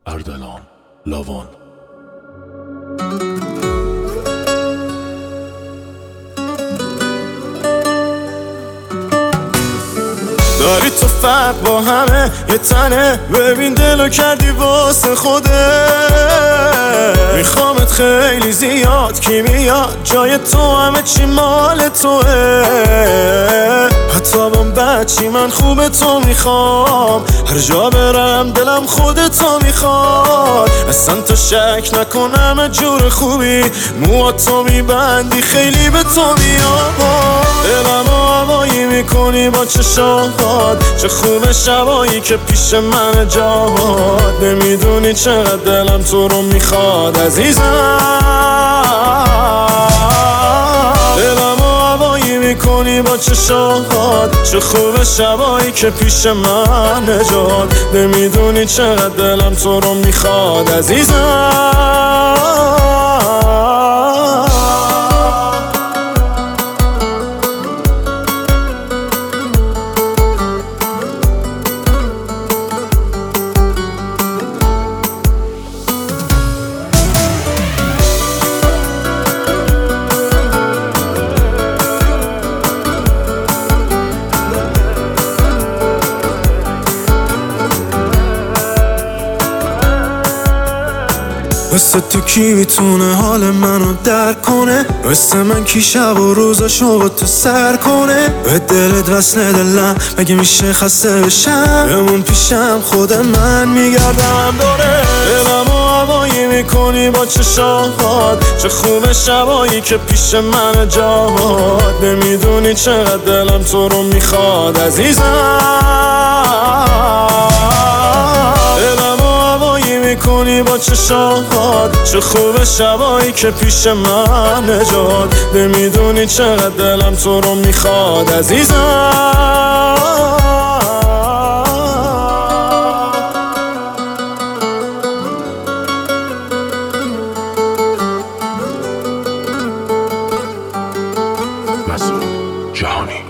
اردلان لاوان. داری تو فرق با همه یه تنه، ببین دلو کردی واسه خوده. میخوامت خیلی زیاد، کی میاد جای تو؟ همه چی مال توه. حتی با بچی من خوبه تو میخوام، هر جا برم دلم خودتو میخواد. اصلا تو شک نکن همه جور خوبی، موهاتو میبندی خیلی به تو میاد. دلم هوایی میکنی با چشات، چه خوبه شبایی که پیش من جاد. نمیدونی چقدر دلم تو رو میخواد عزیزم. دلم هوایی میکنی با چشات، چه خوبه شبایی که پیش من جاد. نمیدونی چقدر دلم تو رو میخواد عزیزم. مثل تو کی میتونه حال منو درک کنه؟ مثل من کی شب و روزاشو با تو سر کنه؟ به دلت وصله دلم مگه میشه خسته بشم؟ بمون پیشم خود من میگردم داره. دلم هوایی میکنی با چشات، چه خوبه شبایی که پیش من جاد. نمیدونی چقدر دلم تو رو میخواد عزیزم. میکنی با چشات، چه خوبه شبایی که پیش من جاد. نمیدونی چقدر دلم تو رو میخواد عزیزم. مسعود جهانی.